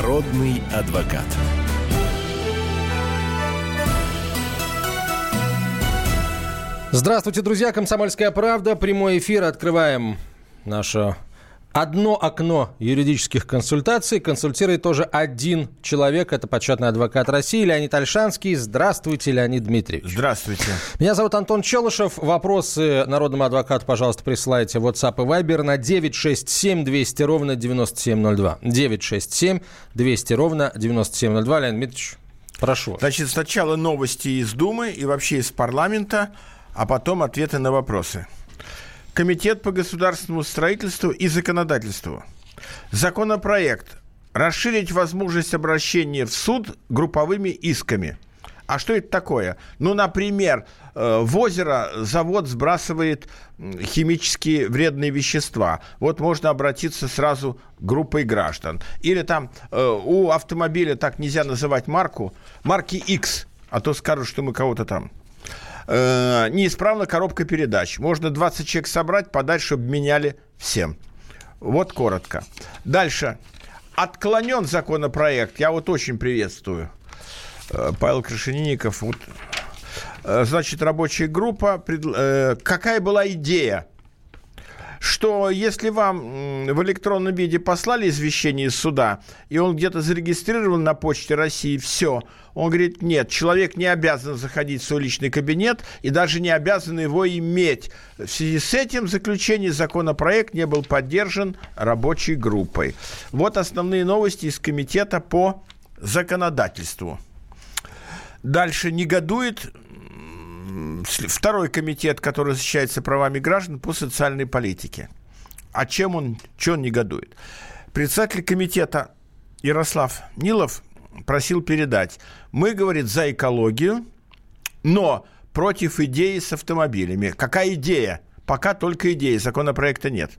Народный адвокат. Здравствуйте, друзья. «Комсомольская правда». Прямой эфир. Открываем наше одно окно юридических консультаций. Консультирует тоже один человек. Это почетный адвокат России Леонид Ольшанский. Здравствуйте, Леонид Дмитриевич. Здравствуйте. Меня зовут Антон Челышев. Вопросы народному адвокату, пожалуйста, присылайте в WhatsApp и Viber на 967-200-97-02. 967-200-97-02. Леонид Дмитриевич, прошу. Значит, сначала новости из Думы и вообще из парламента, а потом ответы на вопросы. Комитет по государственному строительству и законодательству. Законопроект расширить возможность обращения в суд групповыми исками. А что это такое? Ну, например, в озеро завод сбрасывает химические вредные вещества. Вот можно обратиться сразу группой граждан. Или там у автомобиля, так нельзя называть марки X, а то скажут, что мы кого-то там... неисправна коробка передач. Можно 20 человек собрать, подать, чтобы меняли всем. Вот коротко. Дальше. Отклонен законопроект. Я вот очень приветствую. Павел Крашенинников. Вот. Значит, рабочая группа. Какая была идея? Что если вам в электронном виде послали извещение из суда, и он где-то зарегистрирован на Почте России, все. Он говорит, нет, человек не обязан заходить в свой личный кабинет и даже не обязан его иметь. В связи с этим в заключении законопроект не был поддержан рабочей группой. Вот основные новости из комитета по законодательству. Дальше негодует второй комитет, который защищается правами граждан по социальной политике. А чем он негодует? Председатель комитета Ярослав Нилов просил передать. Мы, говорит, за экологию, но против идеи с автомобилями. Какая идея? Пока только идея, законопроекта нет.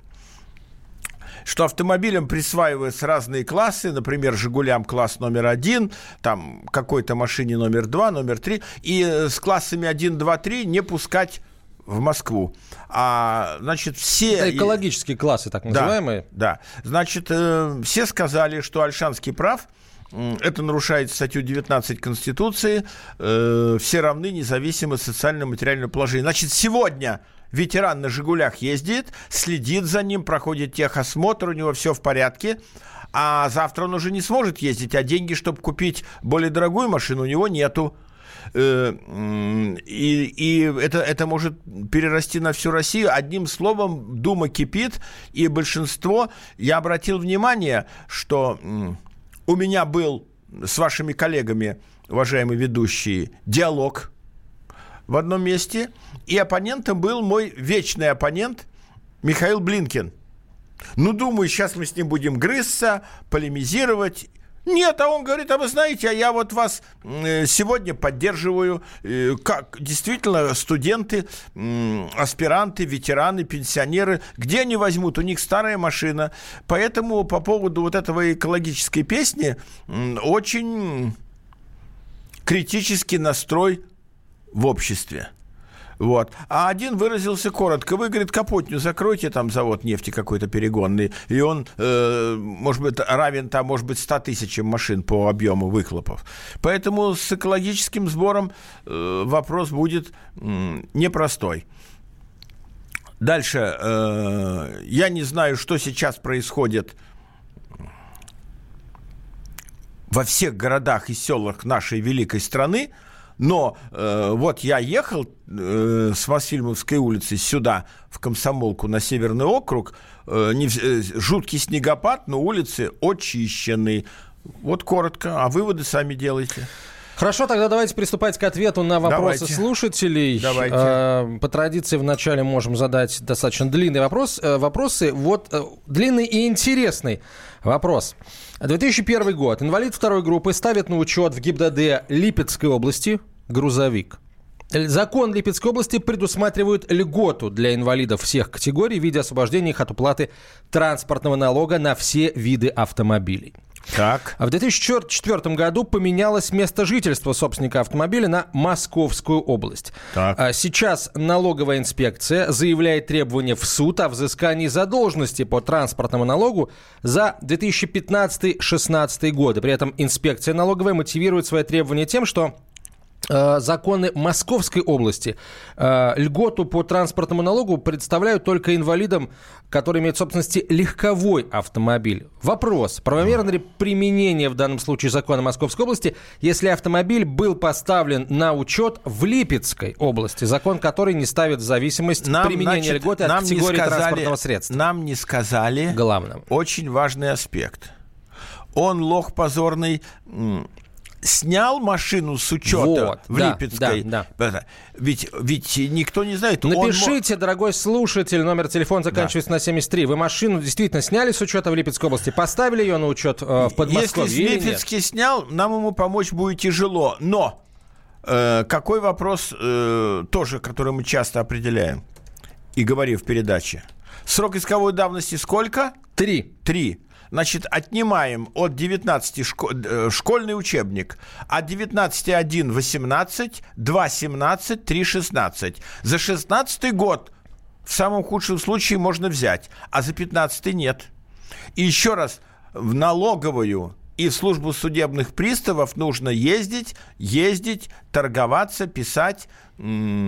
Что автомобилям присваиваются разные классы, например, «Жигулям» класс номер 1, там какой-то машине номер 2, номер 3, и с классами 1, 2, 3 не пускать в Москву. Значит, все... Это экологические классы, так называемые. Да. Значит, все сказали, что Ольшанский прав, это нарушает статью 19 Конституции, все равны, независимо от социально-материального положения. Значит, сегодня... ветеран на «Жигулях» ездит, следит за ним, проходит техосмотр, у него все в порядке, а завтра он уже не сможет ездить, а деньги, чтобы купить более дорогую машину, у него нету. И это может перерасти на всю Россию. Одним словом, Дума кипит, и большинство... Я обратил внимание, что у меня был с вашими коллегами, уважаемые ведущие, диалог в одном месте, и оппонентом был мой вечный оппонент Михаил Блинкин. Ну, думаю, сейчас мы с ним будем грызться, полемизировать. Нет, а он говорит, а вы знаете, а я вот вас сегодня поддерживаю. Как действительно студенты, аспиранты, ветераны, пенсионеры, где они возьмут? У них старая машина. Поэтому по поводу вот этой экологической песни очень критический настрой в обществе. Вот. А один выразился коротко. Вы, говорит, Капотню закройте, там завод нефти какой-то перегонный, и он, может быть, равен, там, может быть, 100 тысячам машин по объему выхлопов. Поэтому с экологическим сбором вопрос будет непростой. Дальше. Я не знаю, что сейчас происходит во всех городах и селах нашей великой страны, но вот я ехал с Васильевской улицы сюда, в Комсомолку, на Северный округ. Жуткий снегопад, но улицы очищены. Вот коротко. А выводы сами делайте. Хорошо, тогда давайте приступать к ответу на вопросы слушателей. Давайте. По традиции вначале можем задать достаточно длинный вопрос. Вопросы, вот длинный и интересный вопрос. 2001 год. Инвалид второй группы ставит на учет в ГИБДД Липецкой области грузовик. Закон Липецкой области предусматривает льготу для инвалидов всех категорий в виде освобождения их от уплаты транспортного налога на все виды автомобилей. Так. В 2004 году поменялось место жительства собственника автомобиля на Московскую область. Так. Сейчас налоговая инспекция заявляет требования в суд о взыскании задолженности по транспортному налогу за 2015-2016 годы. При этом инспекция налоговая мотивирует свои требования тем, что законы Московской области льготу по транспортному налогу предоставляют только инвалидам, которые имеют в собственности легковой автомобиль. Вопрос: правомерно ли применение в данном случае закона Московской области, если автомобиль был поставлен на учет в Липецкой области, закон который не ставит в зависимость применения льготы от категории транспортного средства? Нам не сказали главным. Очень важный аспект. Он, лох позорный, снял машину с учета в Липецкой. Да. Ведь никто не знает. Напишите, дорогой слушатель, номер телефона заканчивается на 73. Вы машину действительно сняли с учета в Липецкой области, поставили ее на учет в Подмосковье? Если с Липецки снял, нам ему помочь будет тяжело. Но какой вопрос тоже, который мы часто определяем и говорим в передаче. Срок исковой давности сколько? 3. Значит, отнимаем от 19 школьный учебник. От 19 1 18, 2 17, 3 16. За 16 год в самом худшем случае можно взять, а за 15 нет. И еще раз, в налоговую и в службу судебных приставов нужно ездить, торговаться, писать. И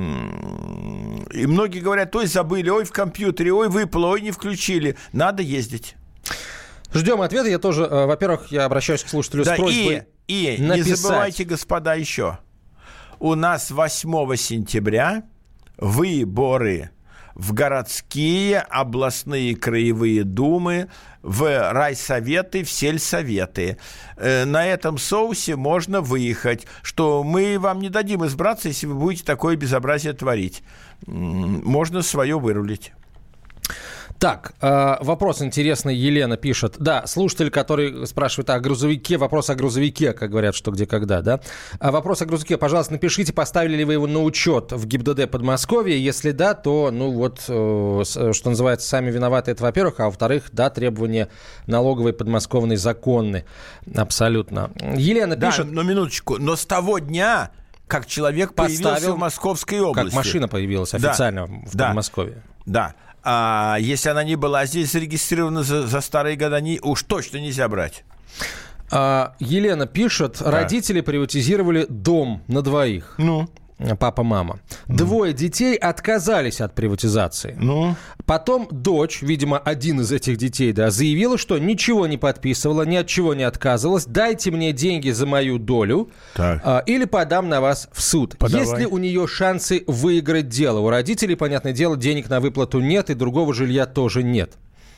многие говорят: ой, забыли, ой, в компьютере, ой, выпало, ой, не включили. Надо ездить. Ждем ответа. Я тоже, во-первых, я обращаюсь к слушателю с просьбой и написать. Не забывайте, господа, еще. У нас 8 сентября выборы в городские, областные, краевые думы, в райсоветы, в сельсоветы. На этом соусе можно выехать, что мы вам не дадим избраться, если вы будете такое безобразие творить. Можно свое вырулить. Так, вопрос интересный. Елена пишет. Да, слушатель, который спрашивает о грузовике, вопрос о грузовике, как говорят, что где, когда, да? Вопрос о грузовике. Пожалуйста, напишите, поставили ли вы его на учет в ГИБДД Подмосковья. Если да, то, что называется, сами виноваты, это во-первых. А во-вторых, да, требования налоговой подмосковной законны. Абсолютно. Елена пишет. Да, но минуточку. Но с того дня, как человек появился в Московской области. Как машина появилась официально в Подмосковье. Да. А если она не была здесь зарегистрирована за старые года, уж точно нельзя брать. Елена пишет, родители приватизировали дом на двоих. Папа, мама. 2 детей отказались от приватизации. Потом дочь, видимо, один из этих детей, заявила, что ничего не подписывала, ни от чего не отказывалась. Дайте мне деньги за мою долю, или подам на вас в суд. Подавай. Есть ли у нее шансы выиграть дело? У родителей, понятное дело, денег на выплату нет, и другого жилья тоже нет.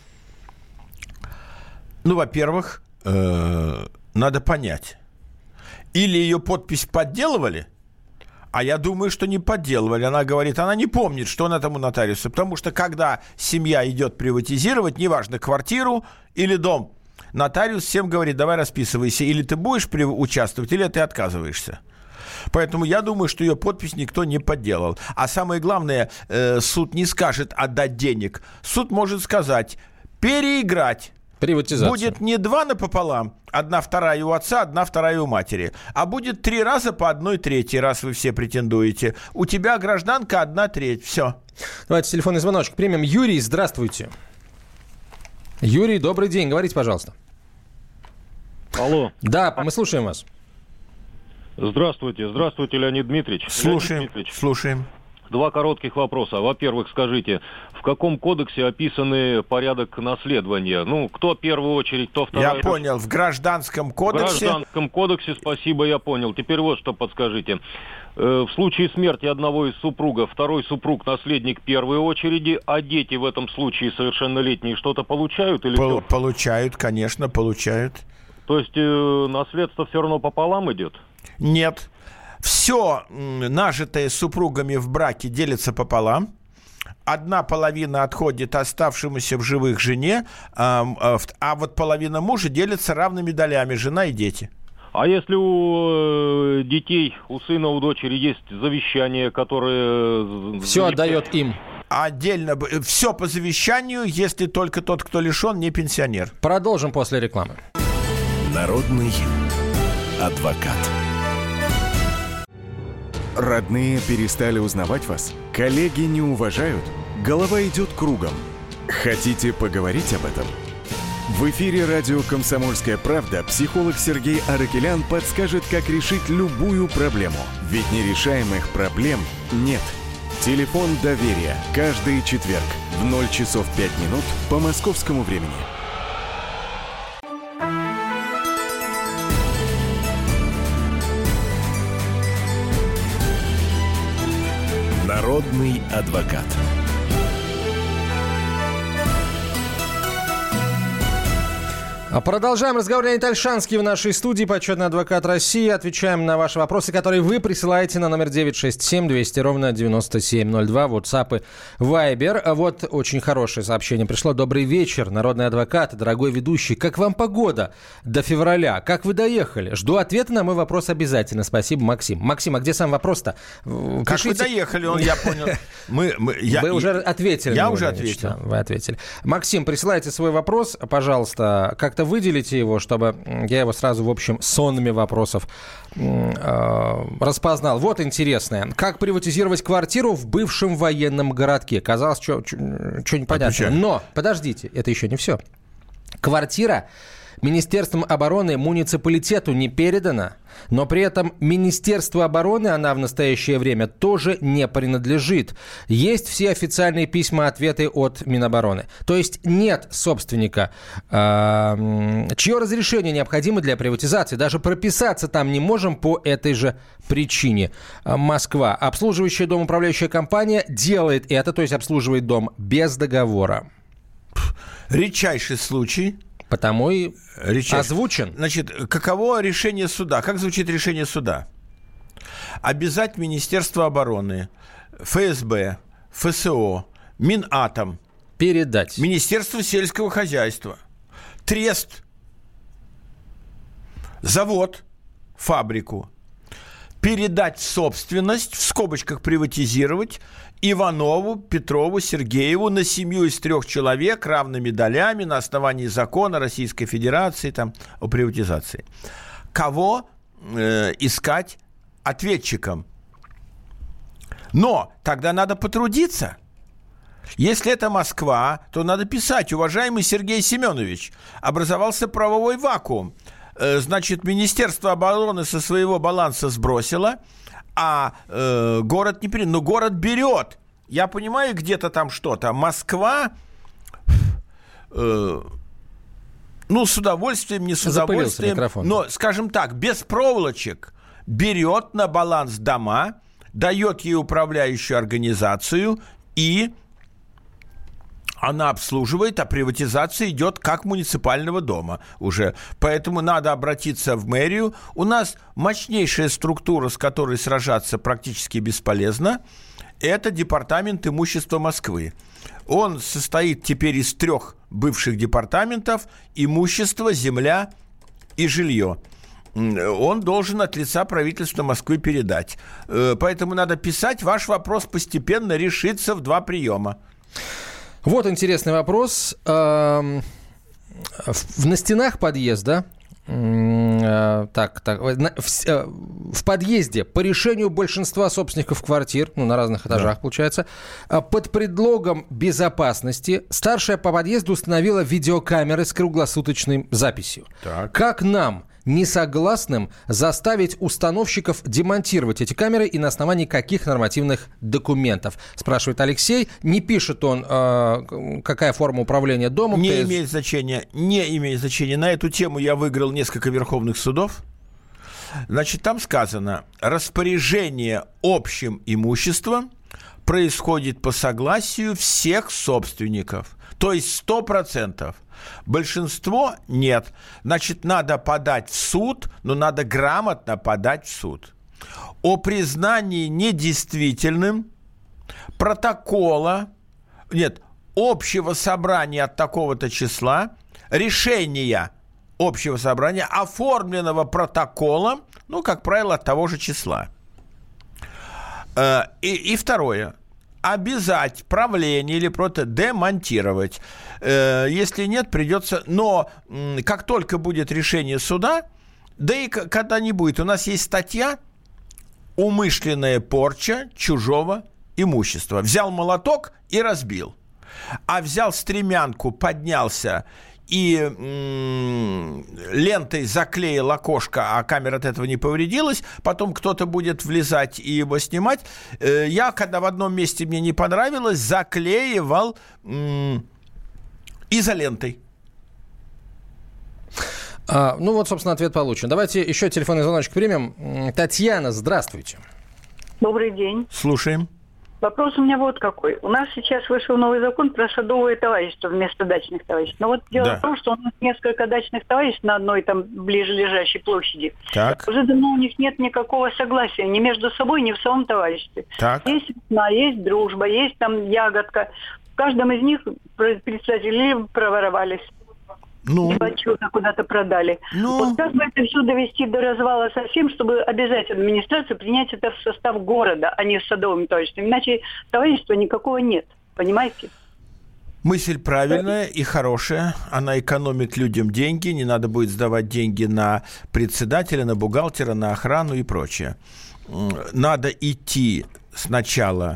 Во-первых, надо понять. Или ее подпись подделывали, а я думаю, что не подделывали. Она говорит, она не помнит, что она там у нотариуса. Потому что, когда семья идет приватизировать, неважно, квартиру или дом, нотариус всем говорит: давай расписывайся. Или ты будешь участвовать, или ты отказываешься. Поэтому я думаю, что ее подпись никто не подделал. А самое главное, суд не скажет отдать денег. Суд может сказать переиграть. Приватизация. Будет не 2 напополам, 1/2 у отца, 1/2 у матери, а будет 3 раза по 1/3, раз вы все претендуете. У тебя гражданка 1/3, все. Давайте телефонный звоночек примем. Юрий, здравствуйте. Юрий, добрый день, говорите, пожалуйста. Алло. Да, мы слушаем вас. Здравствуйте, Леонид Дмитриевич. Слушаем. 2 коротких вопроса. Во-первых, скажите, в каком кодексе описаны порядок наследования? Кто в первую очередь, кто вторая? Я понял, в Гражданском кодексе. В Гражданском кодексе, спасибо, я понял. Теперь вот что подскажите. В случае смерти одного из супругов, второй супруг наследник первой очереди, а дети в этом случае совершеннолетние что-то получают? Или получают, конечно, получают. То есть наследство все равно пополам идет? Нет. Все нажитое супругами в браке делится пополам. 1/2 отходит оставшемуся в живых жене, а вот половина мужа делится равными долями, жена и дети. А если у детей, у сына, у дочери есть завещание, которое... Все отдает им. Отдельно. Все по завещанию, если только тот, кто лишен, не пенсионер. Продолжим после рекламы. Народный адвокат. Родные перестали узнавать вас? Коллеги не уважают? Голова идет кругом. Хотите поговорить об этом? В эфире радио «Комсомольская правда» психолог Сергей Аракелян подскажет, как решить любую проблему. Ведь нерешаемых проблем нет. Телефон доверия. Каждый четверг в 0 часов 5 минут по московскому времени. Народный адвокат. Продолжаем разговор. Леонид Ольшанский в нашей студии, почетный адвокат России. Отвечаем на ваши вопросы, которые вы присылаете на номер 967-200-97-02, WhatsApp и Viber. Вот очень хорошее сообщение пришло. Добрый вечер, народный адвокат, дорогой ведущий. Как вам погода до февраля? Как вы доехали? Жду ответа на мой вопрос обязательно. Спасибо, Максим. Максим, а где сам вопрос-то? Как вы доехали, я понял. Вы уже ответили. Я уже ответил. Вы ответили. Максим, присылайте свой вопрос, пожалуйста, как-то выделите его, чтобы я его сразу, в общем, сонными вопросов распознал. Вот интересное. Как приватизировать квартиру в бывшем военном городке? Казалось, что непонятно. Отвечаю. Но, подождите, это еще не все. Квартира Министерством обороны муниципалитету не передана, но при этом Министерству обороны она в настоящее время тоже не принадлежит. Есть все официальные письма, ответы от Минобороны. То есть нет собственника, чье разрешение необходимо для приватизации. Даже прописаться там не можем по этой же причине. Москва. Обслуживающая дом управляющая компания делает это, то есть обслуживает дом без договора. Редчайший случай. Потому и озвучен. Значит, каково решение суда? Как звучит решение суда? Обязать Министерство обороны, ФСБ, ФСО, Минатом, передать Министерство сельского хозяйства, Трест, завод, фабрику, передать в собственность, в скобочках приватизировать, Иванову, Петрову, Сергееву на семью из 3 человек равными долями на основании закона Российской Федерации там, о приватизации. Кого искать ответчиком? Но тогда надо потрудиться. Если это Москва, то надо писать: уважаемый Сергей Семенович, образовался правовой вакуум. Значит, Министерство обороны со своего баланса сбросило, а город не принял. Но город берет. Я понимаю, где-то там что-то. Москва, с удовольствием, не с удовольствием. Но, скажем так, без проволочек берет на баланс дома, дает ей управляющую организацию, и она обслуживает, а приватизация идет как муниципального дома уже. Поэтому надо обратиться в мэрию. У нас мощнейшая структура, с которой сражаться практически бесполезно. Это Департамент имущества Москвы. Он состоит теперь из 3 бывших департаментов: имущество, земля и жилье. Он должен от лица правительства Москвы передать. Поэтому надо писать. Ваш вопрос постепенно решится в 2 приема. Вот интересный вопрос. На стенах подъезда, в подъезде по решению большинства собственников квартир, на разных этажах, получается, под предлогом безопасности старшая по подъезду установила видеокамеры с круглосуточной записью. Так. Как нам, несогласным, заставить установщиков демонтировать эти камеры и на основании каких нормативных документов? Спрашивает Алексей. Не пишет он, какая форма управления домом. Не имеет значения. На эту тему я выиграл несколько верховных судов. Значит, там сказано: распоряжение общим имуществом происходит по согласию всех собственников. То есть 100%. Большинство нет. Значит, надо подать в суд, но надо грамотно подать в суд. О признании недействительным общего собрания от такого-то числа, решения общего собрания, оформленного протоколом, как правило, от того же числа. И второе. обязать правление или просто демонтировать. Если нет, придется... Но как только будет решение суда, да и когда не будет, у нас есть статья «Умышленная порча чужого имущества». Взял молоток и разбил. А взял стремянку, поднялся и лентой заклеил окошко, а камера от этого не повредилась, потом кто-то будет влезать и его снимать. Я, когда в одном месте мне не понравилось, заклеивал изолентой. Ну вот, собственно, ответ получен. Давайте еще телефонный звоночек примем. Татьяна, здравствуйте. Добрый день. Слушаем. Вопрос у меня вот какой. У нас сейчас вышел новый закон про садовое товарищество вместо дачных товариществ. Но вот дело в том, что у нас несколько дачных товариществ на одной там ближележащей площади. Так. Уже давно у них нет никакого согласия ни между собой, ни в самом товариществе. Так. Есть весна, есть дружба, есть там ягодка. В каждом из них представители проворовались. Либо что-то куда-то продали. Вот как бы это все довести до развала совсем, чтобы обязать администрацию принять это в состав города, а не с садовым товариществом. Иначе товарищества никакого нет. Понимаете? Мысль правильная и хорошая. Она экономит людям деньги. Не надо будет сдавать деньги на председателя, на бухгалтера, на охрану и прочее. Надо идти сначала.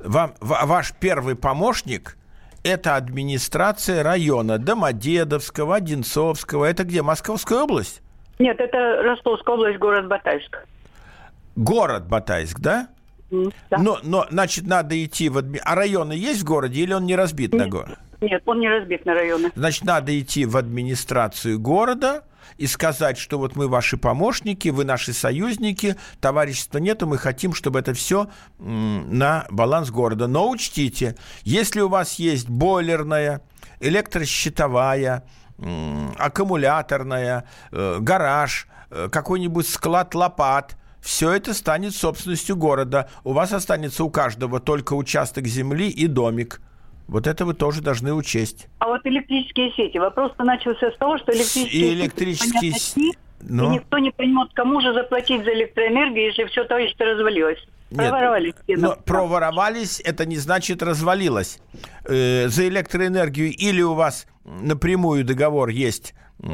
Ваш первый помощник – это администрация района Домодедовского, Одинцовского. Это где? Московская область? Нет, это Ростовская область, город Батайск. Город Батайск, да? Да. Но, значит, надо идти в А районы есть в городе или он не разбит на город? Нет, он не разбит на районы. Значит, надо идти в администрацию города и сказать, что вот мы ваши помощники, вы наши союзники, товарищества нету, мы хотим, чтобы это все на баланс города. Но учтите, если у вас есть бойлерная, электрощитовая, аккумуляторная, гараж, какой-нибудь склад лопат, все это станет собственностью города. У вас останется у каждого только участок земли и домик. Вот это вы тоже должны учесть. А вот электрические сети. Вопрос-то начался с того, что электрические сети, и никто не поймет, кому же заплатить за электроэнергию, если все товарищество развалилось. Проворовались. Но проворовались, это не значит развалилось. За электроэнергию или у вас напрямую договор есть...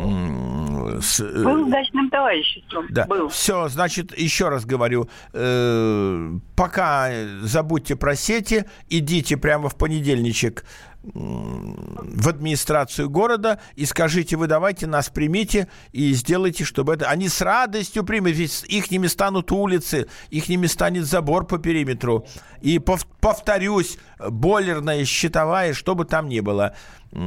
Был с дачным товариществом. Да. Был. Все, значит, еще раз говорю, пока забудьте про сети, идите прямо в понедельничек в администрацию города и скажите, вы давайте нас примите и сделайте, чтобы это... Они с радостью примут, ведь ихними станут улицы, ихними станет забор по периметру. И повторюсь, бойлерная, щитовая, что бы там ни было,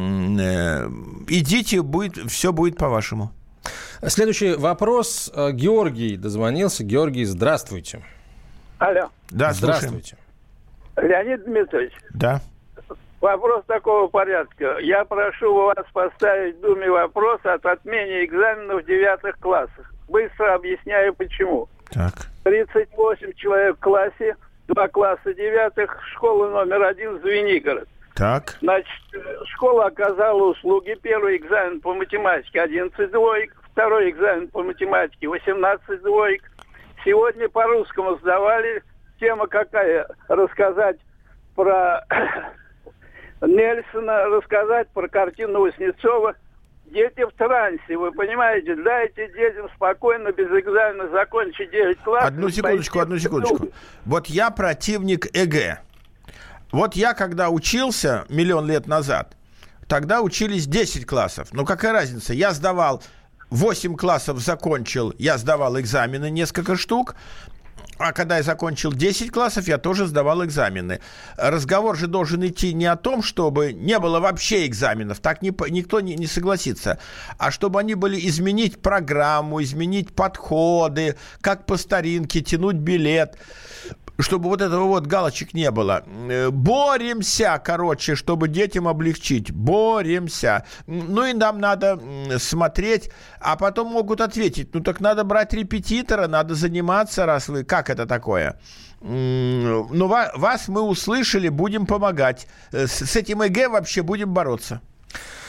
идите, все будет по-вашему. Следующий вопрос. Георгий дозвонился. Георгий, здравствуйте. Алло. Да, здравствуйте. Леонид Дмитриевич. Да. Вопрос такого порядка. Я прошу вас поставить в Думе вопрос от отмены экзаменов в 9 классах. Быстро объясняю, почему. Так. 38 человек в классе, 2 класса 9, школа номер 1 Звенигород. Так. Значит, школа оказала услуги. Первый экзамен по математике 11 двоек, второй экзамен по математике 18 двоек. Сегодня по русскому сдавали. Тема какая? Рассказать про Нельсона, рассказать про картину Васнецова. Дети в трансе, вы понимаете? Дайте детям спокойно, без экзамена закончить 9 классов. Одну секундочку. Вот я противник ЕГЭ. Вот я, когда учился миллион лет назад, тогда учились 10 классов. Ну, какая разница? Я сдавал 8 классов, закончил, я сдавал экзамены, несколько штук. А когда я закончил 10 классов, я тоже сдавал экзамены. Разговор же должен идти не о том, чтобы не было вообще экзаменов, так никто не согласится, а чтобы они были изменить программу, изменить подходы, как по старинке, тянуть билет, чтобы вот этого вот галочек не было. Боремся, чтобы детям облегчить. Боремся. Ну и нам надо смотреть, а потом могут ответить, ну так надо брать репетитора, надо заниматься, раз вы... Как это такое? Ну, вас мы услышали, будем помогать. С этим ЕГЭ вообще будем бороться.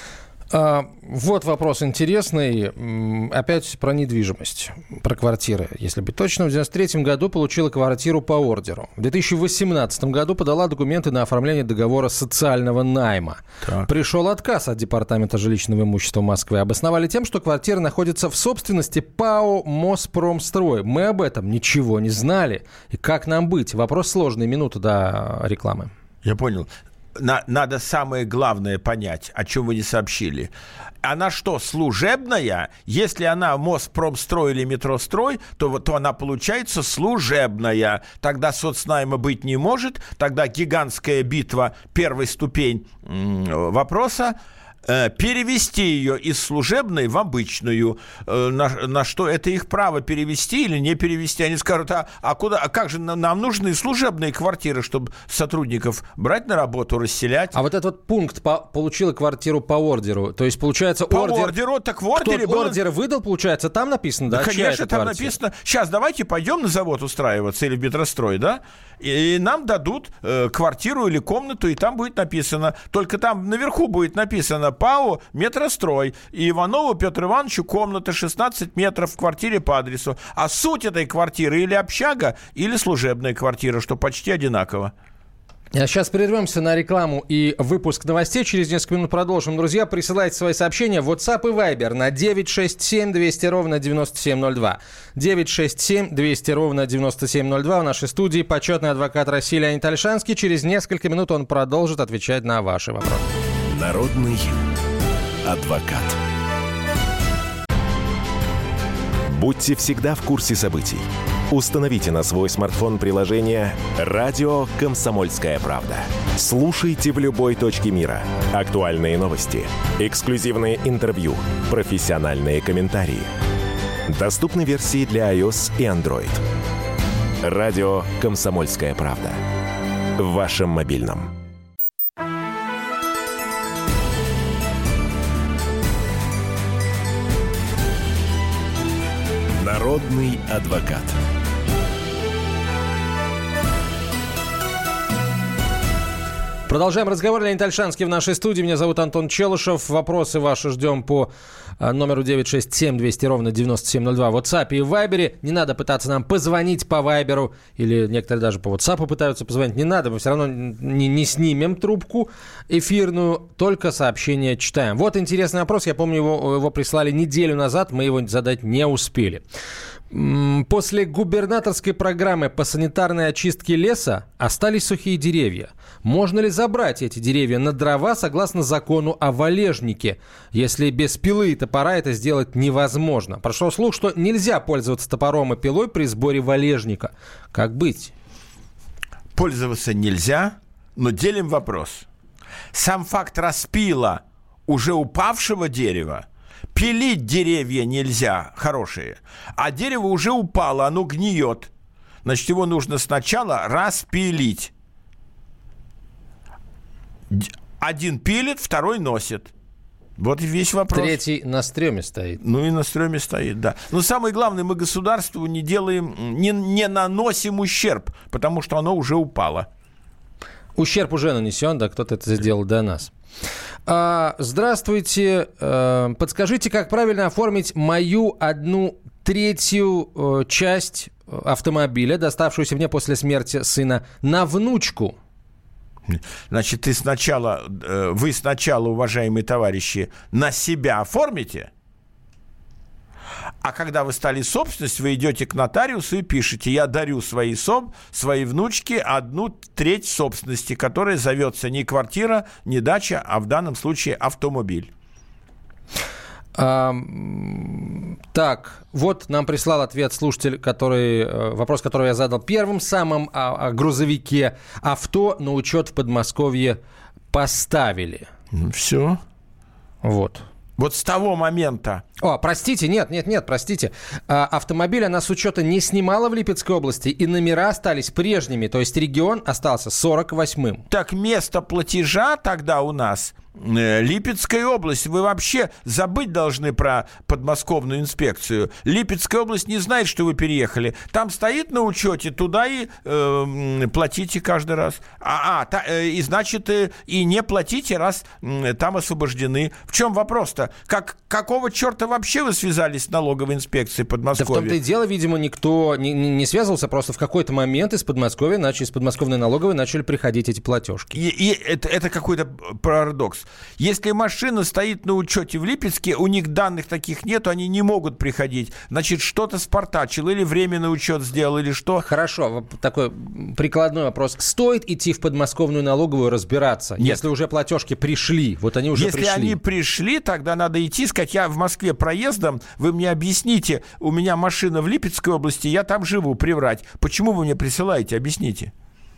Вот вопрос интересный. Опять про недвижимость, про квартиры. Если быть точным, в 1993 году получила квартиру по ордеру. В 2018 году подала документы на оформление договора социального найма. Так. Пришел отказ от Департамента жилищного имущества Москвы. Обосновали тем, что квартира находится в собственности ПАО «Моспромстрой». Мы об этом ничего не знали. И как нам быть? Вопрос сложный. Минута до рекламы. Я понял. Надо самое главное понять, о чем вы не сообщили. Она что, служебная? Если она Моспромстрой или Метрострой, то она получается служебная. Тогда соцнайма быть не может. Тогда гигантская битва, первая ступень вопроса. Перевести ее из служебной в обычную, на что это их право перевести или не перевести. Они скажут, как же нам нужны служебные квартиры, чтобы сотрудников брать на работу, расселять. А вот этот пункт получила квартиру по ордеру, то есть получается ордеру, так в ордере кто ордер выдал, получается, там написано, да? Конечно, там написано. Сейчас давайте пойдем на завод устраиваться или в Метрострой, да? И нам дадут квартиру или комнату, и там будет написано, только там наверху будет написано ПАО «Метрострой». И Иванову Петру Ивановичу комната 16 метров в квартире по адресу. А суть этой квартиры или общага, или служебная квартира, что почти одинаково. А сейчас прервемся на рекламу и выпуск новостей. Через несколько минут продолжим. Друзья, присылайте свои сообщения в WhatsApp и Viber на 967-200-97-02. 967-200-97-02. В нашей студии почетный адвокат России Леонид Ольшанский. Через несколько минут он продолжит отвечать на ваши вопросы. Народный адвокат. Будьте всегда в курсе событий. Установите на свой смартфон приложение «Радио Комсомольская правда». Слушайте в любой точке мира. Актуальные новости, эксклюзивные интервью, профессиональные комментарии. Доступны версии для iOS и Android. «Радио Комсомольская правда». В вашем мобильном. Народный адвокат. Продолжаем разговор. Леонид Ольшанский в нашей студии. Меня зовут Антон Челышев. Вопросы ваши ждем по номеру 967-200-97-02 в WhatsApp и в Viber. Не надо пытаться нам позвонить по Viber, или некоторые даже по WhatsApp пытаются позвонить. Не надо, мы все равно не снимем трубку эфирную, только сообщения читаем. Вот интересный вопрос. Я помню, его прислали неделю назад, мы его задать не успели. После губернаторской программы по санитарной очистке леса остались сухие деревья. Можно ли забрать эти деревья на дрова согласно закону о валежнике, если без пилы и топора это сделать невозможно? Прошел слух, что нельзя пользоваться топором и пилой при сборе валежника. Как быть? Пользоваться нельзя, но делим вопрос. Сам факт распила уже упавшего дерева, пилить деревья нельзя, хорошие, а дерево уже упало, оно гниет. Значит, его нужно сначала распилить. Один пилит, второй носит. Вот и весь вопрос. Третий на стреме стоит. Ну и на стреме стоит, да. Но самое главное, мы государству не делаем, не наносим ущерб, потому что оно уже упало. Ущерб уже нанесен, да, кто-то это сделал до нас. Здравствуйте. Подскажите, как правильно оформить мою 1/3 часть автомобиля, доставшуюся мне после смерти сына, на внучку? Значит, вы сначала, уважаемые товарищи, на себя оформите, а когда вы стали собственностью, вы идете к нотариусу и пишете: я дарю своей внучке 1/3 собственности, которая зовется не квартира, не дача, а в данном случае автомобиль. Так, вот нам прислал ответ слушатель, вопрос, который я задал первым самым, о грузовике. Авто на учет в Подмосковье поставили. Все. Вот. Вот с того момента, Простите, нет, простите. Автомобиль она с учета не снимала в Липецкой области, и номера остались прежними, то есть регион остался 48-м. Так место платежа тогда у нас Липецкая область. Вы вообще забыть должны про подмосковную инспекцию. Липецкая область не знает, что вы переехали. Там стоит на учете, туда и платите каждый раз. И значит, и не платите, раз там освобождены. В чем вопрос-то? Какого черта вообще вы связались с налоговой инспекцией Подмосковья? Да в том-то и дело, видимо, никто не связывался, просто в какой-то момент из подмосковной налоговой начали приходить эти платежки. И это какой-то парадокс. Если машина стоит на учете в Липецке, у них данных таких нету, они не могут приходить. Значит, что-то спартачил, или временный учет сделал, или что. Хорошо, такой прикладной вопрос. Стоит идти в подмосковную налоговую разбираться, Нет. если уже платежки пришли? Вот они уже пришли. Если они пришли, тогда надо идти, сказать, я в Москве проездом, вы мне объясните, у меня машина в Липецкой области, я там живу, приврать. Почему вы мне присылаете? Объясните.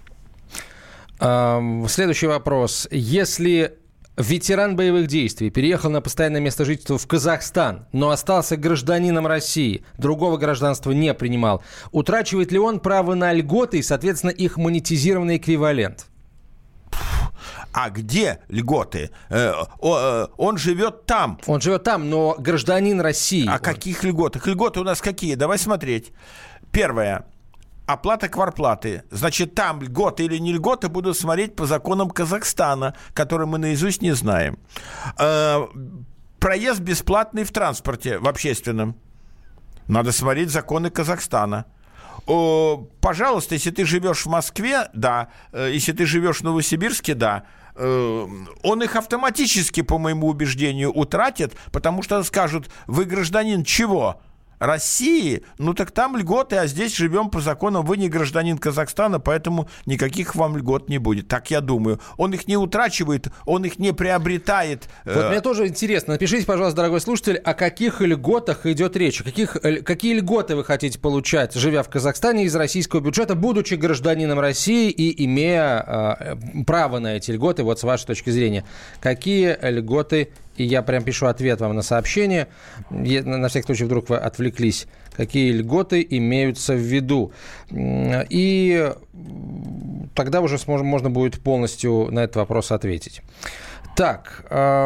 Следующий вопрос. Если ветеран боевых действий переехал на постоянное место жительства в Казахстан, но остался гражданином России, другого гражданства не принимал, утрачивает ли он право на льготы и, соответственно, их монетизированный эквивалент? А где льготы? Он живет там. Он живет там, но гражданин России. О каких льготах? Льготы у нас какие? Давай смотреть. Первое. Оплата квартплаты. Значит, там льготы или не льготы буду смотреть по законам Казахстана, которые мы наизусть не знаем. Проезд бесплатный в транспорте, в общественном. Надо смотреть законы Казахстана. Пожалуйста, если ты живешь в Москве, да. Если ты живешь в Новосибирске, да. Он их автоматически, по моему убеждению, утратит, потому что скажут, вы гражданин чего? России, ну так там льготы, а здесь живем по законам, вы не гражданин Казахстана, поэтому никаких вам льгот не будет. Так я думаю. Он их не утрачивает, он их не приобретает. Вот мне тоже интересно. Напишите, пожалуйста, дорогой слушатель, о каких льготах идет речь? Какие льготы вы хотите получать, живя в Казахстане, из российского бюджета, будучи гражданином России и имея право на эти льготы, вот с вашей точки зрения? Какие льготы? И я прям пишу ответ вам на сообщение. На всякий случай, вдруг вы отвлеклись. Какие льготы имеются в виду? И тогда уже можно будет полностью на этот вопрос ответить. Так,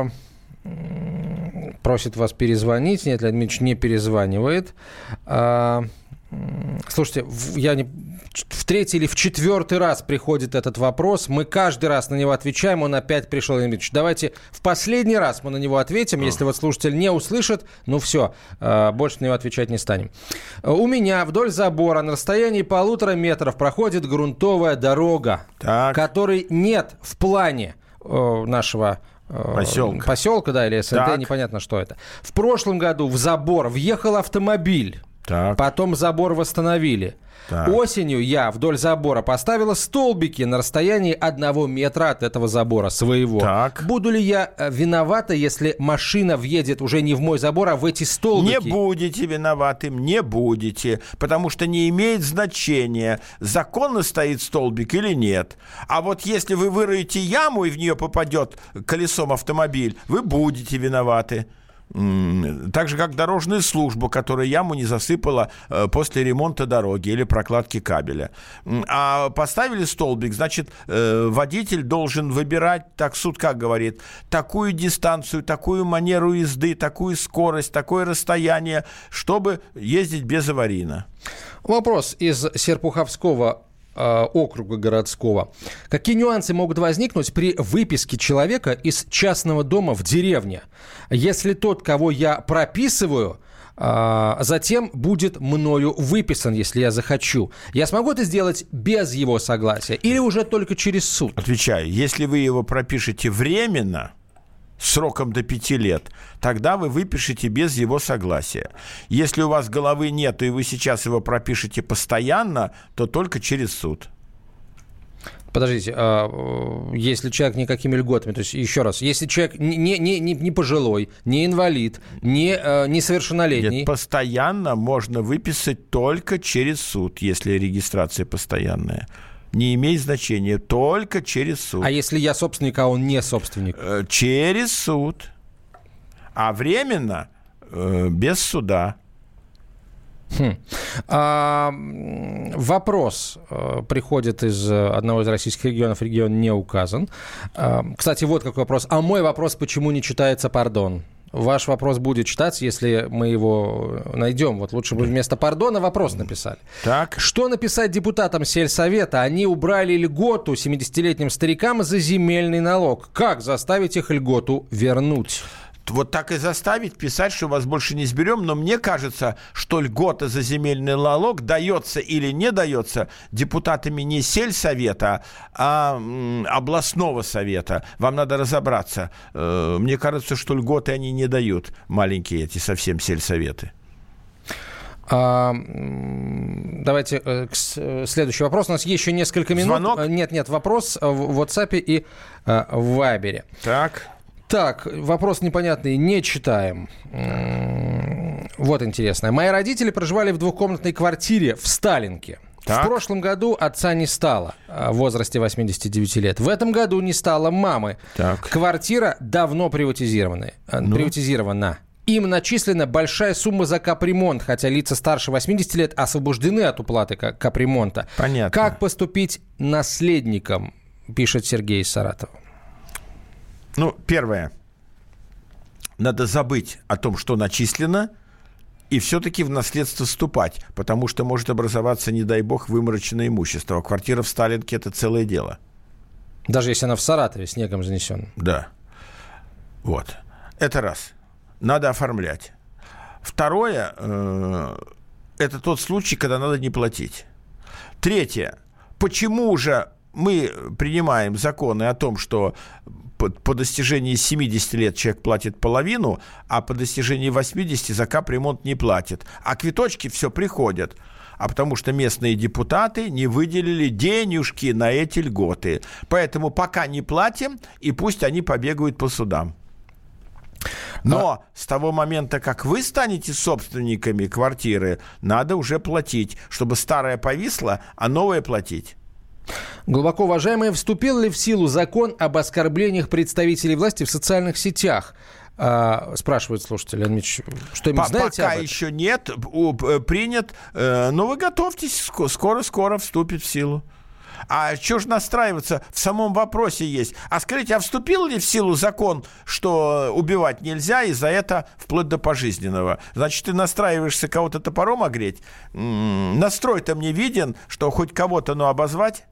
просит вас перезвонить. Нет, Леонид Дмитриевич не перезванивает. Слушайте, в третий или в четвертый раз приходит этот вопрос. Мы каждый раз на него отвечаем. Он опять пришел. Леонид Дмитриевич, давайте в последний раз мы на него ответим. Если вот слушатель не услышит, ну все, больше на него отвечать не станем. У меня вдоль забора на расстоянии 1,5 метров проходит грунтовая дорога, которой нет в плане нашего поселка, да, или СНТ, непонятно, что это. В прошлом году в забор въехал автомобиль. Потом забор восстановили. Осенью я вдоль забора поставила столбики на расстоянии 1 метра от этого забора своего. Буду ли я виновата, если машина въедет уже не в мой забор, а в эти столбики? Не будете виноватым, не будете, потому что не имеет значения, законно стоит столбик или нет. А вот если вы выроете яму и в нее попадет колесом автомобиль, вы будете виноваты. Так же, как дорожная служба, которая яму не засыпала после ремонта дороги или прокладки кабеля. А поставили столбик, значит, водитель должен выбирать, так суд как говорит, такую дистанцию, такую манеру езды, такую скорость, такое расстояние, чтобы ездить безаварийно. Вопрос из Серпуховского округа городского. Какие нюансы могут возникнуть при выписке человека из частного дома в деревне, если тот, кого я прописываю, затем будет мною выписан, если я захочу? Я смогу это сделать без его согласия или уже только через суд? Отвечаю, если вы его пропишете временно, сроком до 5 лет, тогда вы выпишете без его согласия. Если у вас головы нет, и вы сейчас его пропишете постоянно, то только через суд. Подождите, если человек никакими льготами, то есть еще раз, если человек не пожилой, не инвалид, не совершеннолетний... Нет, постоянно можно выписать только через суд, если регистрация постоянная. Не имеет значения, только через суд. А если я собственник, а он не собственник? Через суд. А временно без суда. Вопрос приходит из одного из российских регионов, регион не указан. Кстати, вот какой вопрос. А мой вопрос, почему не читается «пардон»? Ваш вопрос будет читаться, если мы его найдем. Вот лучше бы вместо «пардона» вопрос написали. Так. Что написать депутатам сельсовета? Они убрали льготу 70-летним старикам за земельный налог. Как заставить их льготу вернуть? Вот так и заставить писать, что вас больше не сберем. Но мне кажется, что льгота за земельный налог дается или не дается депутатами не сельсовета, а областного совета. Вам надо разобраться. Мне кажется, что льготы они не дают, маленькие эти совсем сельсоветы. Давайте следующий вопрос. У нас есть еще несколько минут. Звонок? Нет, вопрос в WhatsApp и в Viber. Так, вопрос непонятный, не читаем. Вот интересно. Мои родители проживали в двухкомнатной квартире в Сталинке. Так. В прошлом году отца не стало в возрасте 89 лет. В этом году не стало мамы. Так. Квартира давно приватизирована. Им начислена большая сумма за капремонт, хотя лица старше 80 лет освобождены от уплаты капремонта. Понятно. Как поступить наследникам, пишет Сергей из Саратова. Первое. Надо забыть о том, что начислено, и все-таки в наследство вступать, потому что может образоваться, не дай бог, вымороченное имущество. А квартира в Сталинке – это целое дело. Даже если она в Саратове снегом занесена. Да. Вот. Это раз. Надо оформлять. Второе – это тот случай, когда надо не платить. Третье. Почему же мы принимаем законы о том, что по достижении 70 лет человек платит половину, а по достижении 80 за капремонт не платит. А квиточки все приходят. А потому что местные депутаты не выделили денежки на эти льготы. Поэтому пока не платим, и пусть они побегают по судам. Но с того момента, как вы станете собственниками квартиры, надо уже платить, чтобы старое повисло, а новое платить. Глубоко уважаемые, вступил ли в силу закон об оскорблениях представителей власти в социальных сетях? Спрашивает слушатель. Что-нибудь знаете об этом? Пока еще нет. Принят. Но вы готовьтесь. Скоро-скоро вступит в силу. А что же настраиваться? В самом вопросе есть. А скажите, а вступил ли в силу закон, что убивать нельзя, и за это вплоть до пожизненного? Значит, ты настраиваешься кого-то топором огреть? Настрой-то мне виден, что хоть кого-то, обозвать?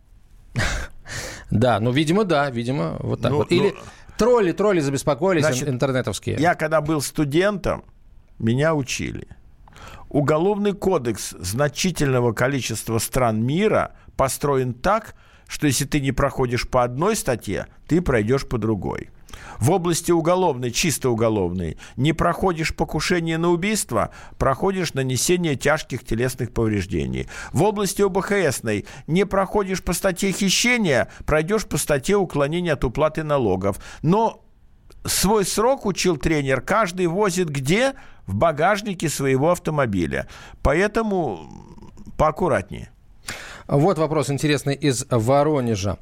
Да, видимо, вот так вот. Или тролли забеспокоились, значит, интернетовские. Я когда был студентом, меня учили. Уголовный кодекс значительного количества стран мира построен так, что если ты не проходишь по одной статье, ты пройдешь по другой. В области уголовной, чисто уголовной, не проходишь покушение на убийство, проходишь нанесение тяжких телесных повреждений. В области ОБХСной не проходишь по статье хищения, пройдешь по статье уклонения от уплаты налогов. Но свой срок, учил тренер, каждый возит где? В багажнике своего автомобиля. Поэтому поаккуратнее. Вот вопрос интересный из Воронежа.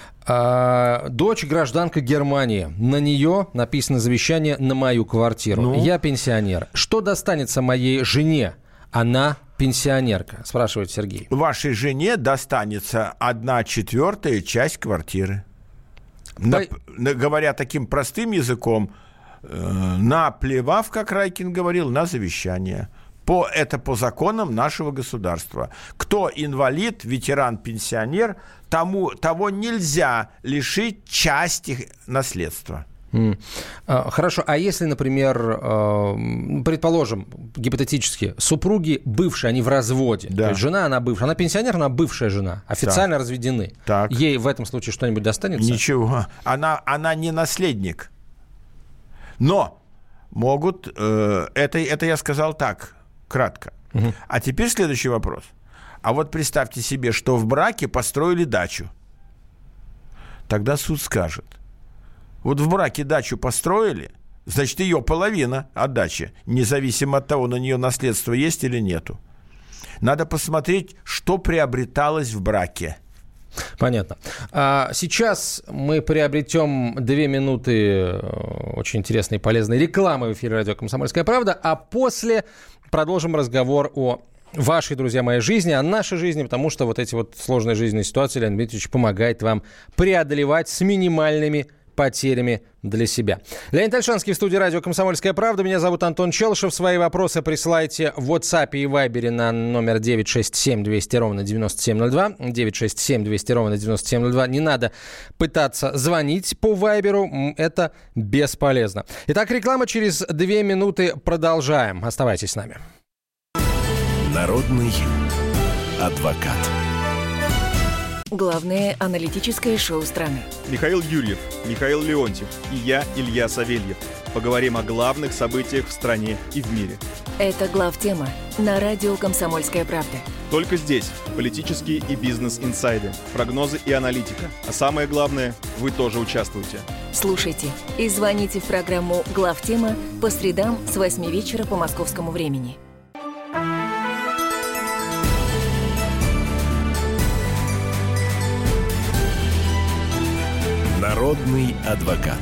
Дочь гражданка Германии. На нее написано завещание на мою квартиру. Я пенсионер. Что достанется моей жене? Она пенсионерка, спрашивает Сергей. Вашей жене достанется 1/4 часть квартиры. Говоря таким простым языком, наплевав, как Райкин говорил, на завещание. Это по законам нашего государства. Кто инвалид, ветеран, пенсионер, того нельзя лишить части наследства. Хорошо, а если, например, предположим, гипотетически, супруги бывшие, они в разводе, да. То есть жена, она бывшая, она пенсионер, она бывшая жена, официально разведены. Так. Ей в этом случае что-нибудь достанется? Ничего, она не наследник. Но могут, это я сказал так, кратко. Угу. А теперь следующий вопрос. А вот представьте себе, что в браке построили дачу. Тогда суд скажет: вот в браке дачу построили, значит, ее половина от дачи, независимо от того, на нее наследство есть или нету. Надо посмотреть, что приобреталось в браке. Понятно. Сейчас мы приобретем 2 минуты очень интересной и полезной рекламы в эфире радио «Комсомольская правда», а после продолжим разговор о вашей, друзья мои, жизни, о нашей жизни, потому что вот эти вот сложные жизненные ситуации Леонид Дмитриевич помогает вам преодолевать с минимальными потерями для себя. Леонид Ольшанский в студии радио «Комсомольская правда». Меня зовут Антон Челышев. Свои вопросы присылайте в WhatsApp и Viber на номер 967-200-97-02. 967-200-97-02. Не надо пытаться звонить по Viber. Это бесполезно. Итак, реклама через 2 минуты. Продолжаем. Оставайтесь с нами. Народный адвокат. Главное аналитическое шоу страны. Михаил Юрьев, Михаил Леонтьев и я, Илья Савельев. Поговорим о главных событиях в стране и в мире. Это главтема на радио «Комсомольская правда». Только здесь политические и бизнес-инсайды, прогнозы и аналитика. А самое главное, вы тоже участвуете. Слушайте и звоните в программу «Главтема» по средам с 8 вечера по московскому времени. Народный адвокат.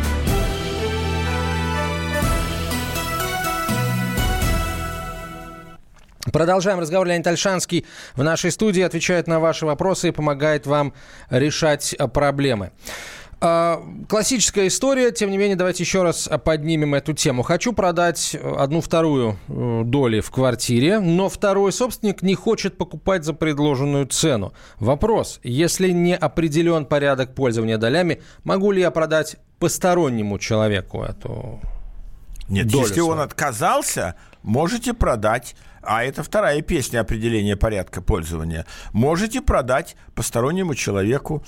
Продолжаем разговор. Леонид Ольшанский в нашей студии отвечает на ваши вопросы и помогает вам решать проблемы. Классическая история, тем не менее, давайте еще раз поднимем эту тему. Хочу продать 1/2 доли в квартире, но второй собственник не хочет покупать за предложенную цену. Вопрос: если не определен порядок пользования долями, могу ли я продать постороннему человеку эту Нет, долю если свою? он отказался, можете продать. А это вторая песня определения порядка пользования. Можете продать постороннему человеку.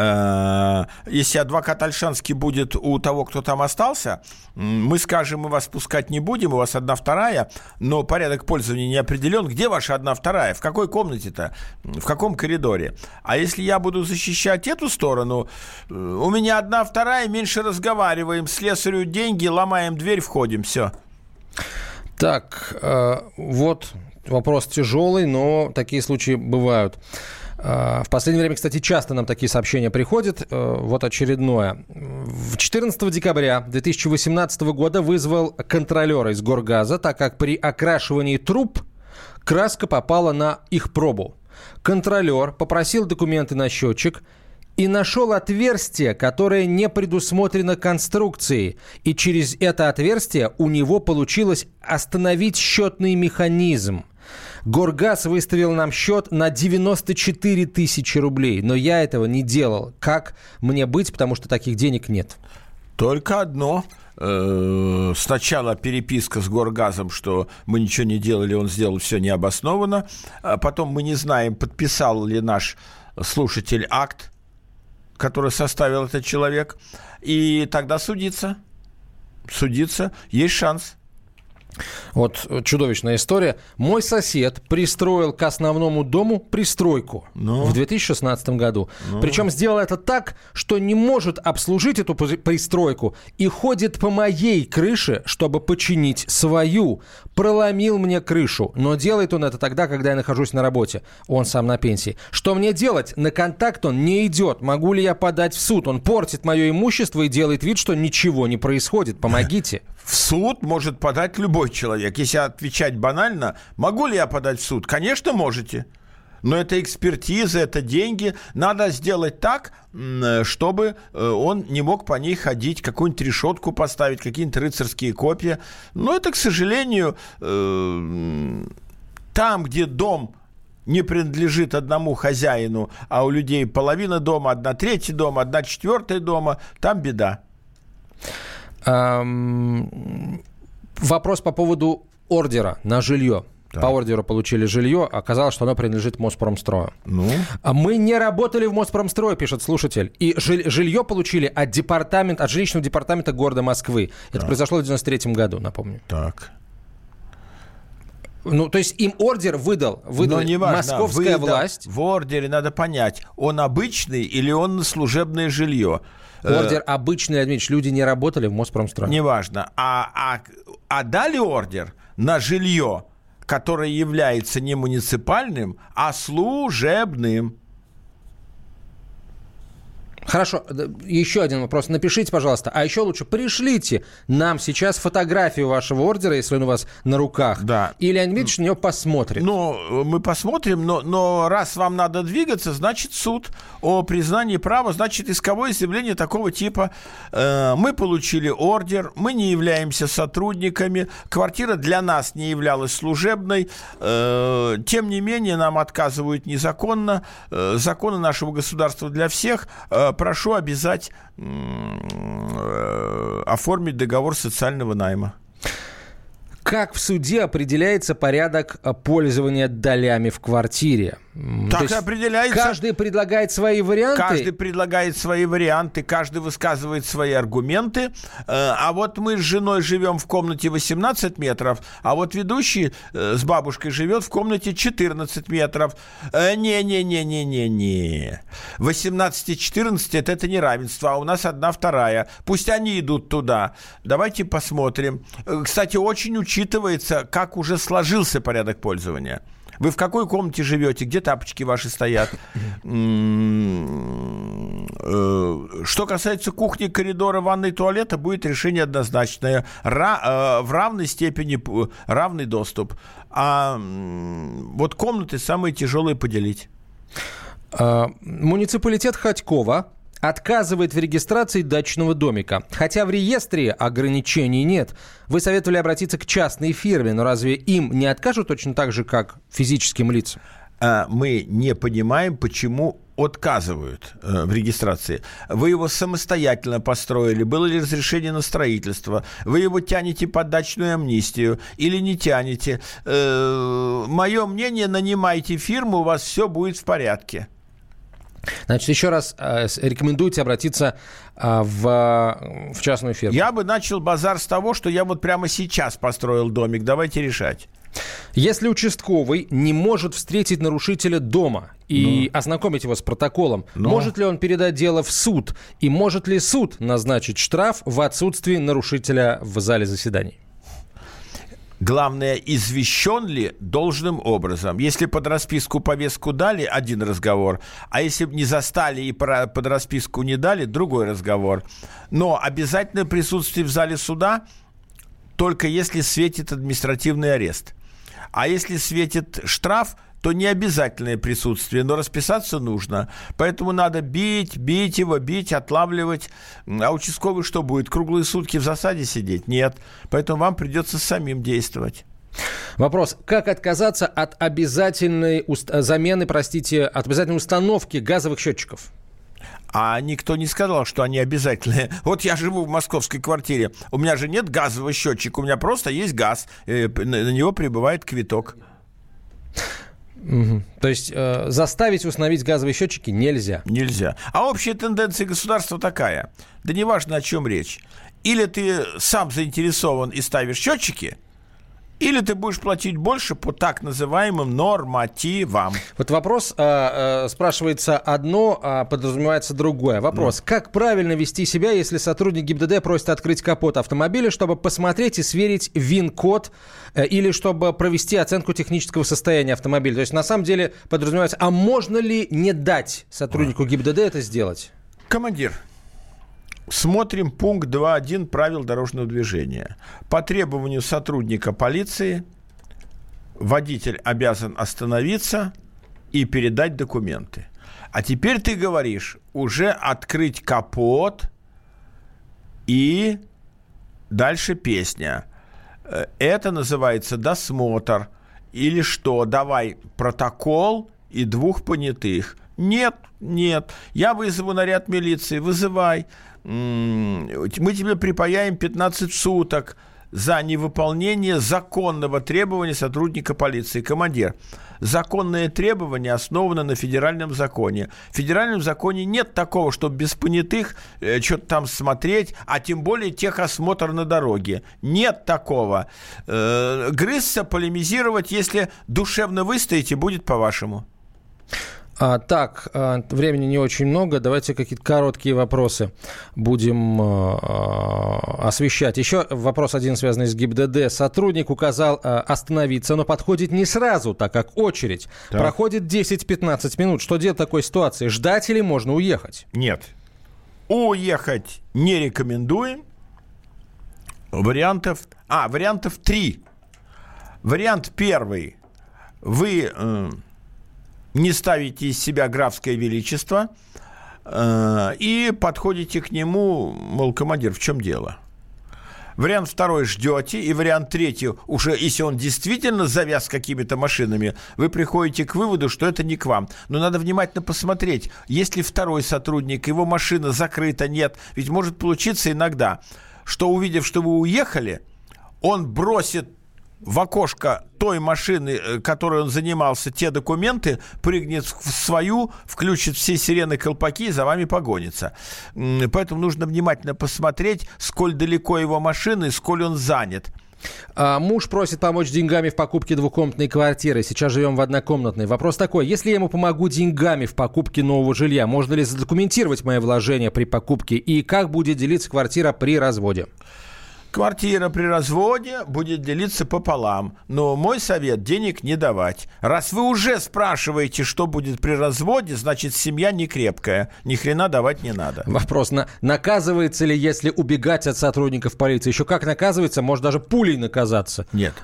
Если адвокат Ольшанский будет у того, кто там остался, мы скажем, мы вас пускать не будем, у вас 1/2, но порядок пользования не определен. Где ваша 1/2? В какой комнате-то? В каком коридоре? А если я буду защищать эту сторону, у меня 1/2, меньше разговариваем, слесарю деньги, ломаем дверь, входим, все. Так, вот вопрос тяжелый, но такие случаи бывают. В последнее время, кстати, часто нам такие сообщения приходят. Вот очередное. 14 декабря 2018 года вызвал контролера из Горгаза, так как при окрашивании труб краска попала на их пробу. Контролер попросил документы на счетчик и нашел отверстие, которое не предусмотрено конструкцией. И через это отверстие у него получилось остановить счетный механизм. Горгаз выставил нам счет на 94 тысячи рублей, но я этого не делал. Как мне быть, потому что таких денег нет? Только одно. Сначала переписка с Горгазом, что мы ничего не делали, он сделал все необоснованно. Потом мы не знаем, подписал ли наш слушатель акт, который составил этот человек. И тогда судиться. Есть шанс. Вот чудовищная история. Мой сосед пристроил к основному дому пристройку в 2016 году. Причем сделал это так, что не может обслужить эту пристройку и ходит по моей крыше, чтобы починить свою. Проломил мне крышу, но делает он это тогда, когда я нахожусь на работе. Он сам на пенсии. Что мне делать? На контакт он не идет. Могу ли я подать в суд? Он портит мое имущество и делает вид, что ничего не происходит. Помогите. В суд может подать любой человек. Если отвечать банально, могу ли я подать в суд? Конечно, можете. Но это экспертиза, это деньги. Надо сделать так, чтобы он не мог по ней ходить, какую-нибудь решетку поставить, какие-нибудь рыцарские копья. Но это, к сожалению, там, где дом не принадлежит одному хозяину, а у людей половина дома, 1/3 дома, 1/4 дома, там беда. Вопрос по поводу ордера на жилье. Так. По ордеру получили жилье, оказалось, что оно принадлежит Моспромстрою. Мы не работали в Моспромстрое, пишет слушатель, и жилье получили от жилищного департамента города Москвы. Это произошло в 93-м году, напомню. Так. Ну, то есть им ордер выдала московская власть. В ордере надо понять, он обычный или он служебное жилье. Ордер обычный, Леонид, люди не работали в Моспромстрое. Неважно. А дали ордер на жилье, которое является не муниципальным, а служебным. Хорошо, еще один вопрос. Напишите, пожалуйста, а еще лучше пришлите нам сейчас фотографию вашего ордера, если он у вас на руках. Да. И Леонид Ильич на нее посмотрит. Мы посмотрим, но раз вам надо двигаться, значит, суд о признании права, значит, исковое заявление такого типа. Мы получили ордер, мы не являемся сотрудниками, квартира для нас не являлась служебной, тем не менее, нам отказывают незаконно, законы нашего государства для всех. Прошу обязать оформить договор социального найма. Как в суде определяется порядок пользования долями в квартире? Так и определяется. Каждый предлагает свои варианты? Каждый предлагает свои варианты, каждый высказывает свои аргументы. А вот мы с женой живем в комнате 18 метров, а вот ведущий с бабушкой живет в комнате 14 метров. Не-не-не-не-не-не. 18 и 14 – это неравенство, а у нас 1/2. Пусть они идут туда. Давайте посмотрим. Кстати, очень учитывается, как уже сложился порядок пользования. Вы в какой комнате живете? Где тапочки ваши стоят? Что касается кухни, коридора, ванной, туалета, будет решение однозначное. В равной степени равный доступ. А вот комнаты самые тяжелые поделить. Муниципалитет Хотьково отказывает в регистрации дачного домика. Хотя в реестре ограничений нет. Вы советовали обратиться к частной фирме, но разве им не откажут точно так же, как физическим лицам? Мы не понимаем, почему отказывают в регистрации. Вы его самостоятельно построили, было ли разрешение на строительство, вы его тянете под дачную амнистию или не тянете. Мое мнение, нанимайте фирму, у вас все будет в порядке. Значит, еще раз рекомендуйте обратиться в частную фирму. Я бы начал базар с того, что я вот прямо сейчас построил домик. Давайте решать. Если участковый не может встретить нарушителя дома и ознакомить его с протоколом, может ли он передать дело в суд? И может ли суд назначить штраф в отсутствии нарушителя в зале заседаний? Главное, извещен ли должным образом. Если под расписку повестку дали, один разговор, а если не застали и под расписку не дали, другой разговор. Но обязательное присутствие в зале суда только если светит административный арест. А если светит штраф, то не обязательное присутствие, но расписаться нужно. Поэтому надо бить его, отлавливать. А участковый что будет? Круглые сутки в засаде сидеть? Нет. Поэтому вам придется самим действовать. Вопрос. Как отказаться от обязательной замены, от обязательной установки газовых счетчиков? А никто не сказал, что они обязательные. Вот я живу в московской квартире. У меня же нет газового счетчика. У меня просто есть газ. На него прибывает квиток. Угу. То есть заставить установить газовые счетчики нельзя? Нельзя. А общая тенденция государства такая. Да неважно, о чем речь. Или ты сам заинтересован и ставишь счетчики, или ты будешь платить больше по так называемым нормативам. Вот вопрос, спрашивается одно, а подразумевается другое. Вопрос, как правильно вести себя, если сотрудник ГИБДД просит открыть капот автомобиля, чтобы посмотреть и сверить ВИН-код, или чтобы провести оценку технического состояния автомобиля? То есть, на самом деле, подразумевается, а можно ли не дать сотруднику ГИБДД это сделать? Командир. Смотрим пункт 2.1 правил дорожного движения. По требованию сотрудника полиции водитель обязан остановиться и передать документы. А теперь ты говоришь, уже открыть капот и дальше песня. Это называется досмотр. Или что? Давай протокол и 2 понятых. Нет. Я вызову наряд милиции. Вызывай. Мы тебе припаяем 15 суток за невыполнение законного требования сотрудника полиции. Командир, законное требование основано на федеральном законе. В федеральном законе нет такого, чтобы без понятых что-то там смотреть, а тем более техосмотр на дороге. Нет такого. Грызться, полемизировать, если душевно выстоите, будет по-вашему. Так, времени не очень много. Давайте какие-то короткие вопросы будем освещать. Еще вопрос один, связанный с ГИБДД. Сотрудник указал остановиться, но подходит не сразу, так как очередь. Так. Проходит 10-15 минут. Что делать в такой ситуации? Ждать или можно уехать? Нет. Уехать не рекомендуем. Вариантов 3. Вариант первый. Вы не ставите из себя графское величество и подходите к нему, мол, командир, в чем дело? Вариант второй ждете, и вариант третий, уже если он действительно завяз с какими-то машинами, вы приходите к выводу, что это не к вам. Но надо внимательно посмотреть, есть ли второй сотрудник, его машина закрыта, нет. Ведь может получиться иногда, что, увидев, что вы уехали, он бросит в окошко той машины, которой он занимался, те документы, прыгнет в свою, включит все сирены, колпаки и за вами погонится. Поэтому нужно внимательно посмотреть, сколь далеко его машина и сколь он занят. Муж просит помочь деньгами в покупке двухкомнатной квартиры. Сейчас живем в однокомнатной. Вопрос такой: если я ему помогу деньгами в покупке нового жилья, можно ли задокументировать мои вложения при покупке? И как будет делиться квартира при разводе? Квартира при разводе будет делиться пополам. Но мой совет – денег не давать. Раз вы уже спрашиваете, что будет при разводе, значит, семья не крепкая. Ни хрена давать не надо. Вопрос: наказывается ли, если убегать от сотрудников полиции? Еще как наказывается? Может, даже пулей наказаться? Нет.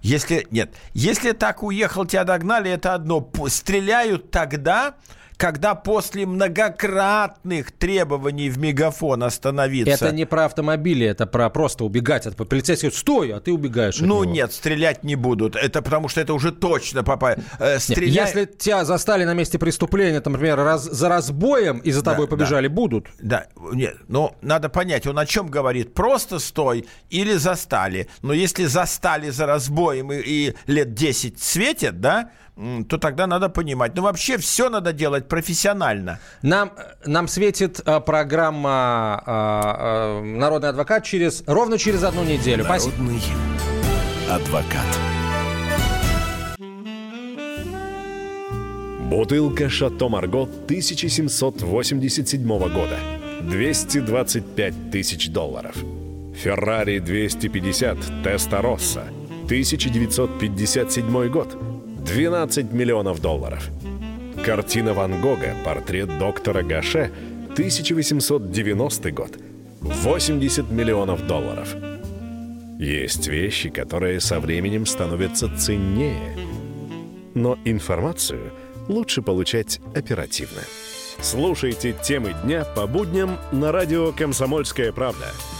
Если так уехал, тебя догнали, это одно. Стреляют тогда, когда после многократных требований в мегафон остановиться... Это не про автомобили, это про просто убегать от полицейских. Стой, а ты убегаешь от него. Нет, стрелять не будут. Это потому что это уже точно Если тебя застали на месте преступления, там, например, за разбоем и за тобой побежали, будут. Да, нет, но надо понять, он о чем говорит? Просто стой или застали? Но если застали за разбоем и лет 10 светят, да, то тогда надо понимать. Но вообще все надо делать профессионально. Нам светит программа «Народный адвокат» ровно через 1 неделю. Народный адвокат. Бутылка «Шато Марго» 1787 года. $225 тысяч. Феррари 250 Теста-Росса. 1957 год. $12 миллионов. Картина Ван Гога «Портрет доктора Гаше», 1890 год. $80 миллионов. Есть вещи, которые со временем становятся ценнее. Но информацию лучше получать оперативно. Слушайте темы дня по будням на радио «Комсомольская правда».